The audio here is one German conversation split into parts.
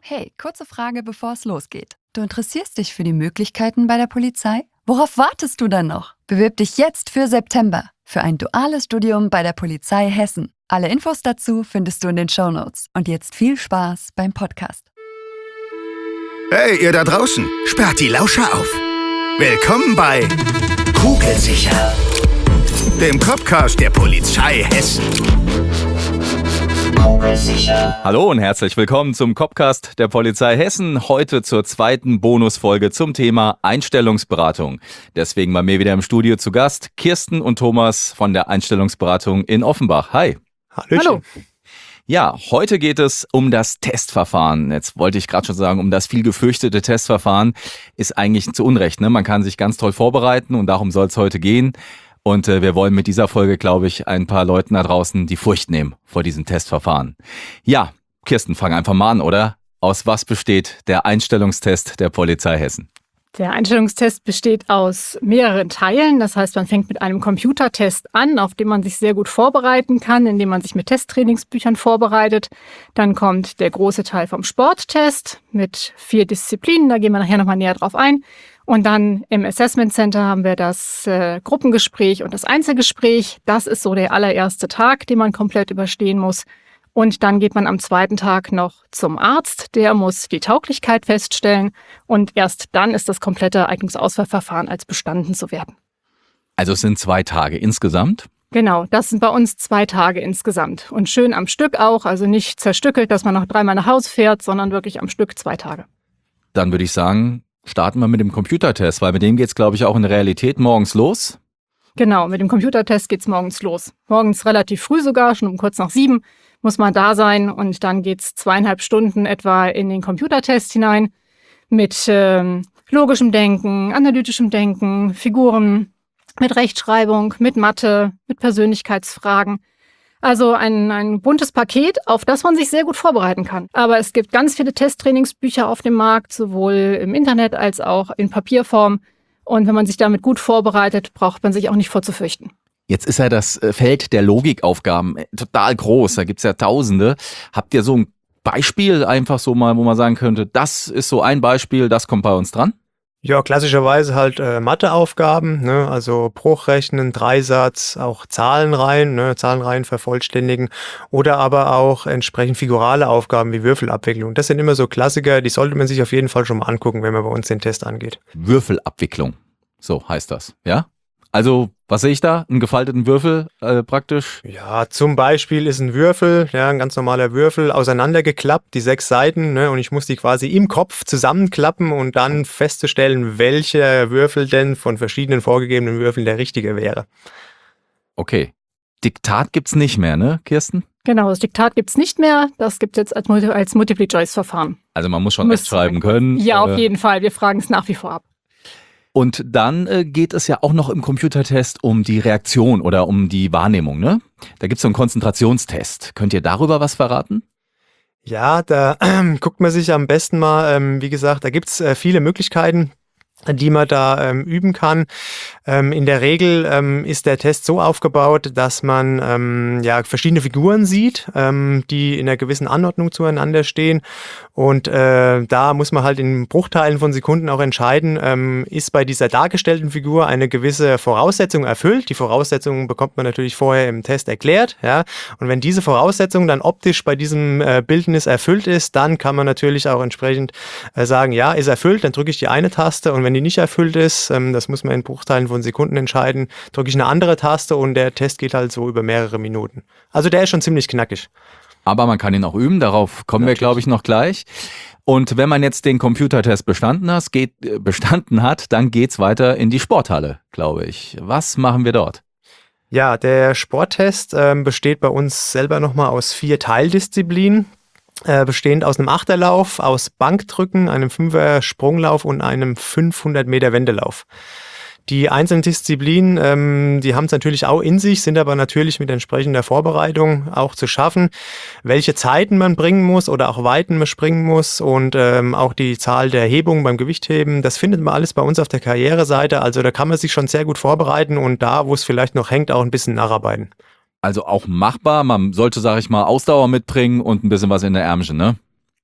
Hey, kurze Frage, bevor es losgeht. Du interessierst dich für die Möglichkeiten bei der Polizei? Worauf wartest du dann noch? Bewirb dich jetzt für September für ein duales Studium bei der Polizei Hessen. Alle Infos dazu findest du in den Shownotes. Und jetzt viel Spaß beim Podcast. Hey, ihr da draußen, sperrt die Lauscher auf. Willkommen bei Kugelsicher, dem Copcast der Polizei Hessen. Hallo und herzlich willkommen zum Copcast der Polizei Hessen. Heute zur zweiten Bonusfolge zum Thema Einstellungsberatung. Deswegen bei mir wieder im Studio zu Gast Kirsten und Thomas von der Einstellungsberatung in Offenbach. Hi. Hallo. Ja, heute geht es um das Testverfahren. Jetzt wollte ich gerade schon sagen, um das viel gefürchtete Testverfahren ist eigentlich zu Unrecht, ne? Man kann sich ganz toll vorbereiten und darum soll es heute gehen. Und wir wollen mit dieser Folge, glaube ich, ein paar Leuten da draußen die Furcht nehmen vor diesem Testverfahren. Ja, Kirsten, fang einfach mal an, oder? Aus was besteht der Einstellungstest der Polizei Hessen? Der Einstellungstest besteht aus mehreren Teilen. Das heißt, man fängt mit einem Computertest an, auf den man sich sehr gut vorbereiten kann, indem man sich mit Testtrainingsbüchern vorbereitet. Dann kommt der große Teil vom Sporttest mit 4 Disziplinen. Da gehen wir nachher nochmal näher drauf ein. Und dann im Assessment Center haben wir das Gruppengespräch und das Einzelgespräch. Das ist so der allererste Tag, den man komplett überstehen muss. Und dann geht man am zweiten Tag noch zum Arzt. Der muss die Tauglichkeit feststellen. Und erst dann ist das komplette Eignungsauswahlverfahren als bestanden zu werten. Also es sind 2 Tage insgesamt? Genau, das sind bei uns 2 Tage insgesamt. Und schön am Stück auch, also nicht zerstückelt, dass man noch 3-mal nach Hause fährt, sondern wirklich am Stück 2 Tage. Dann würde ich sagen, starten wir mit dem Computertest, weil mit dem geht es, glaube ich, auch in der Realität morgens los. Genau, mit dem Computertest geht's morgens los. Morgens relativ früh sogar, schon um kurz nach 7 muss man da sein und dann geht's 2,5 Stunden etwa in den Computertest hinein mit logischem Denken, analytischem Denken, Figuren, mit Rechtschreibung, mit Mathe, mit Persönlichkeitsfragen. Also ein buntes Paket, auf das man sich sehr gut vorbereiten kann. Aber es gibt ganz viele Testtrainingsbücher auf dem Markt, sowohl im Internet als auch in Papierform. Und wenn man sich damit gut vorbereitet, braucht man sich auch nicht vorzufürchten. Jetzt ist ja das Feld der Logikaufgaben total groß, da gibt's ja Tausende. Habt ihr so ein Beispiel einfach so mal, wo man sagen könnte, das ist so ein Beispiel, das kommt bei uns dran? Ja, klassischerweise halt Matheaufgaben, ne? Also Bruchrechnen, Dreisatz, auch Zahlenreihen, ne? Zahlenreihen vervollständigen oder aber auch entsprechend figurale Aufgaben wie Würfelabwicklung. Das sind immer so Klassiker, die sollte man sich auf jeden Fall schon mal angucken, wenn man bei uns den Test angeht. Würfelabwicklung, so heißt das, ja? Also, was sehe ich da? Einen gefalteten Würfel praktisch? Ja, zum Beispiel ist ein Würfel, ja, ein ganz normaler Würfel, auseinandergeklappt, die 6 Seiten, ne, und ich muss die quasi im Kopf zusammenklappen und dann festzustellen, welcher Würfel denn von verschiedenen vorgegebenen Würfeln der richtige wäre. Okay. Diktat gibt's nicht mehr, ne, Kirsten? Genau, das Diktat gibt's nicht mehr. Das gibt's jetzt als Multiple-Choice-Verfahren. Also man muss schon recht schreiben können. Ja, auf jeden Fall. Wir fragen es nach wie vor ab. Und dann geht es ja auch noch im Computertest um die Reaktion oder um die Wahrnehmung, ne? Da gibt's so einen Konzentrationstest. Könnt ihr darüber was verraten? Ja, da guckt man sich am besten mal, wie gesagt, da gibt's viele Möglichkeiten, die man da üben kann. In der Regel ist der Test so aufgebaut, dass man verschiedene Figuren sieht, die in einer gewissen Anordnung zueinander stehen. Und da muss man halt in Bruchteilen von Sekunden auch entscheiden, ist bei dieser dargestellten Figur eine gewisse Voraussetzung erfüllt. Die Voraussetzungen bekommt man natürlich vorher im Test erklärt. Ja? Und wenn diese Voraussetzung dann optisch bei diesem Bildnis erfüllt ist, dann kann man natürlich auch entsprechend sagen, ja, ist erfüllt, dann drücke ich die eine Taste und wenn die nicht erfüllt ist, das muss man in Bruchteilen von Sekunden entscheiden, drücke ich eine andere Taste und der Test geht halt so über mehrere Minuten. Also der ist schon ziemlich knackig. Aber man kann ihn auch üben, darauf kommen wir, glaube ich, noch gleich. Und wenn man jetzt den Computertest bestanden hat, dann geht's weiter in die Sporthalle, glaube ich. Was machen wir dort? Ja, der Sporttest besteht bei uns selber nochmal aus 4 Teildisziplinen. Bestehend aus einem Achterlauf, aus Bankdrücken, einem 5er Sprunglauf und einem 500 Meter Wendelauf. Die einzelnen Disziplinen, die haben es natürlich auch in sich, sind aber natürlich mit entsprechender Vorbereitung auch zu schaffen. Welche Zeiten man bringen muss oder auch Weiten man springen muss und auch die Zahl der Hebungen beim Gewichtheben, das findet man alles bei uns auf der Karriereseite. Also da kann man sich schon sehr gut vorbereiten und da, wo es vielleicht noch hängt, auch ein bisschen nacharbeiten. Also auch machbar, man sollte, sage ich mal, Ausdauer mitbringen und ein bisschen was in der Ärmchen, ne?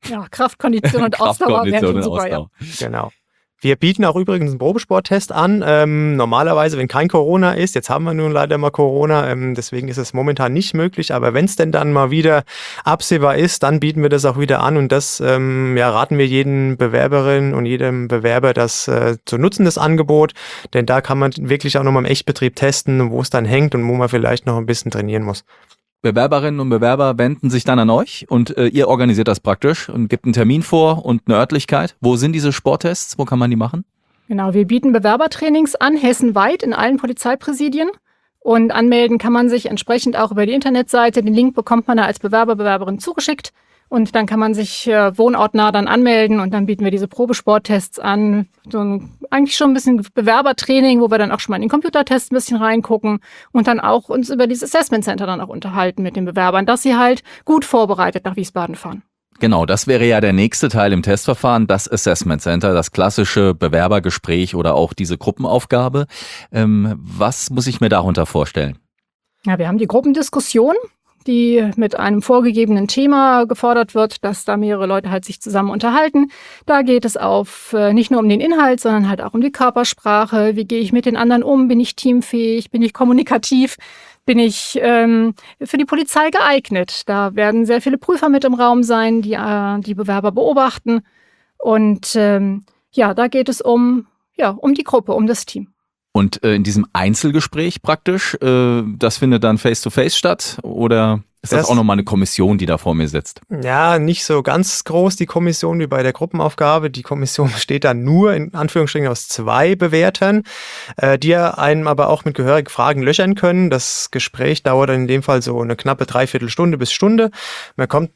Ja, Kraftkondition und Ausdauer wären super, ja. Genau. Wir bieten auch übrigens einen Probesporttest an. Normalerweise, wenn kein Corona ist, jetzt haben wir nun leider mal Corona, deswegen ist es momentan nicht möglich, aber wenn es denn dann mal wieder absehbar ist, dann bieten wir das auch wieder an und das raten wir jeden Bewerberin und jedem Bewerber, das zu nutzen, das Angebot, denn da kann man wirklich auch nochmal im Echtbetrieb testen, wo es dann hängt und wo man vielleicht noch ein bisschen trainieren muss. Bewerberinnen und Bewerber wenden sich dann an euch und ihr organisiert das praktisch und gibt einen Termin vor und eine Örtlichkeit. Wo sind diese Sporttests? Wo kann man die machen? Genau, wir bieten Bewerbertrainings an, hessenweit in allen Polizeipräsidien. Und anmelden kann man sich entsprechend auch über die Internetseite. Den Link bekommt man da als Bewerber, Bewerberin zugeschickt. Und dann kann man sich wohnortnah dann anmelden und dann bieten wir diese Probesporttests an. Eigentlich schon ein bisschen Bewerbertraining, wo wir dann auch schon mal in den Computertest ein bisschen reingucken und dann auch uns über dieses Assessment Center dann auch unterhalten mit den Bewerbern, dass sie halt gut vorbereitet nach Wiesbaden fahren. Genau, das wäre ja der nächste Teil im Testverfahren, das Assessment Center, das klassische Bewerbergespräch oder auch diese Gruppenaufgabe. Was muss ich mir darunter vorstellen? Ja, wir haben die Gruppendiskussion, die mit einem vorgegebenen Thema gefordert wird, dass da mehrere Leute halt sich zusammen unterhalten. Da geht es nicht nur um den Inhalt, sondern halt auch um die Körpersprache. Wie gehe ich mit den anderen um? Bin ich teamfähig? Bin ich kommunikativ? Bin ich für die Polizei geeignet? Da werden sehr viele Prüfer mit im Raum sein, die die Bewerber beobachten. Und da geht es um die Gruppe, um das Team. Und in diesem Einzelgespräch praktisch, das findet dann face-to-face statt oder ist das auch nochmal eine Kommission, die da vor mir sitzt? Ja, nicht so ganz groß die Kommission wie bei der Gruppenaufgabe. Die Kommission besteht dann nur in Anführungsstrichen aus 2 Bewertern, die einem aber auch mit gehörigen Fragen löchern können. Das Gespräch dauert dann in dem Fall so eine knappe 3/4 Stunde bis Stunde. Man kommt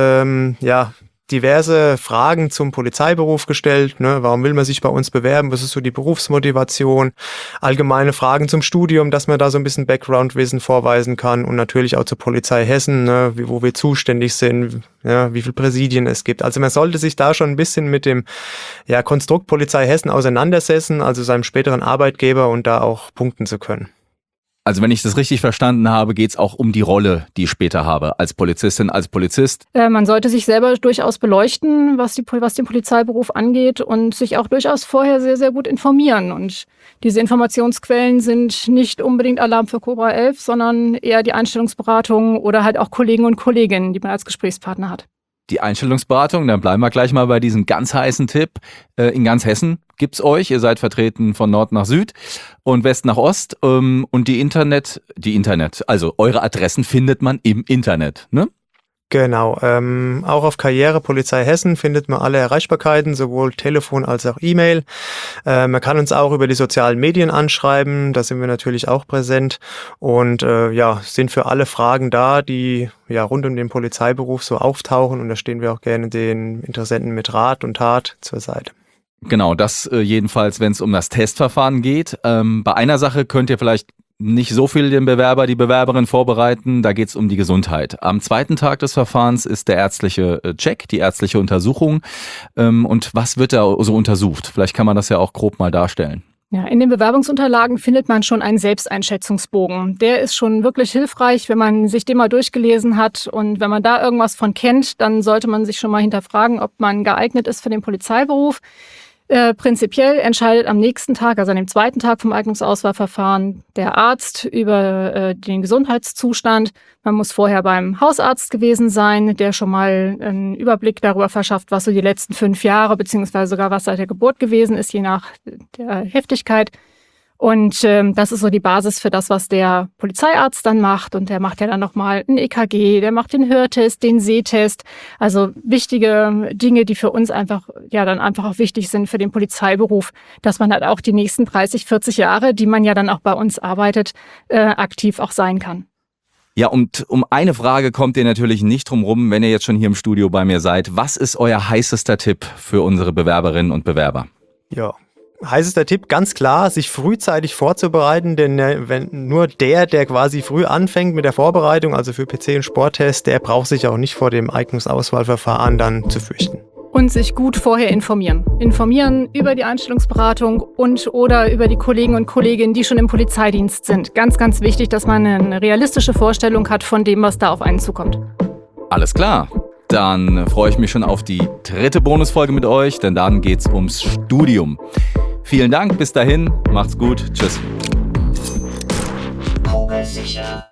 diverse Fragen zum Polizeiberuf gestellt. Ne? Warum will man sich bei uns bewerben? Was ist so die Berufsmotivation? Allgemeine Fragen zum Studium, dass man da so ein bisschen Background-Wissen vorweisen kann und natürlich auch zur Polizei Hessen, ne? Wo wir zuständig sind, ja, wie viele Präsidien es gibt. Also man sollte sich da schon ein bisschen mit dem Konstrukt Polizei Hessen auseinandersetzen, also seinem späteren Arbeitgeber und da auch punkten zu können. Also wenn ich das richtig verstanden habe, geht es auch um die Rolle, die ich später habe als Polizistin, als Polizist. Man sollte sich selber durchaus beleuchten, was den Polizeiberuf angeht und sich auch durchaus vorher sehr, sehr gut informieren. Und diese Informationsquellen sind nicht unbedingt Alarm für Cobra 11, sondern eher die Einstellungsberatung oder halt auch Kollegen und Kolleginnen, die man als Gesprächspartner hat. Die Einstellungsberatung, dann bleiben wir gleich mal bei diesem ganz heißen Tipp. In ganz Hessen gibt's euch. Ihr seid vertreten von Nord nach Süd und West nach Ost. Und die Internet, also eure Adressen findet man im Internet, ne? Genau, auch auf Karriere Polizei Hessen findet man alle Erreichbarkeiten, sowohl Telefon als auch E-Mail. Man kann uns auch über die sozialen Medien anschreiben, da sind wir natürlich auch präsent und sind für alle Fragen da, die rund um den Polizeiberuf so auftauchen und da stehen wir auch gerne den Interessenten mit Rat und Tat zur Seite. Genau, das jedenfalls, wenn es um das Testverfahren geht. Bei einer Sache könnt ihr vielleicht nicht so viel den Bewerber, die Bewerberin vorbereiten, da geht es um die Gesundheit. Am 2. Tag des Verfahrens ist der ärztliche Check, die ärztliche Untersuchung. Und was wird da so untersucht? Vielleicht kann man das ja auch grob mal darstellen. Ja, in den Bewerbungsunterlagen findet man schon einen Selbsteinschätzungsbogen. Der ist schon wirklich hilfreich, wenn man sich den mal durchgelesen hat. Und wenn man da irgendwas von kennt, dann sollte man sich schon mal hinterfragen, ob man geeignet ist für den Polizeiberuf. Prinzipiell entscheidet am nächsten Tag, also an dem 2. Tag vom Eignungsauswahlverfahren, der Arzt über den Gesundheitszustand. Man muss vorher beim Hausarzt gewesen sein, der schon mal einen Überblick darüber verschafft, was so die letzten 5 Jahre beziehungsweise sogar was seit der Geburt gewesen ist, je nach der Heftigkeit. Und das ist so die Basis für das, was der Polizeiarzt dann macht. Und der macht ja dann nochmal ein EKG, der macht den Hörtest, den Sehtest. Also wichtige Dinge, die für uns einfach auch wichtig sind für den Polizeiberuf, dass man halt auch die nächsten 30, 40 Jahre, die man ja dann auch bei uns arbeitet, aktiv auch sein kann. Ja, und um eine Frage kommt ihr natürlich nicht drum rum, wenn ihr jetzt schon hier im Studio bei mir seid. Was ist euer heißester Tipp für unsere Bewerberinnen und Bewerber? Ja. Heißester Tipp, ganz klar, sich frühzeitig vorzubereiten, denn wenn nur der quasi früh anfängt mit der Vorbereitung, also für PC und Sporttest, der braucht sich auch nicht vor dem Eignungsauswahlverfahren dann zu fürchten. Und sich gut vorher informieren. Informieren über die Einstellungsberatung oder über die Kollegen und Kolleginnen, die schon im Polizeidienst sind. Ganz, ganz wichtig, dass man eine realistische Vorstellung hat von dem, was da auf einen zukommt. Alles klar. Dann freue ich mich schon auf die 3. Bonusfolge mit euch, denn dann geht's ums Studium. Vielen Dank, bis dahin, macht's gut, tschüss. Kugelsicher.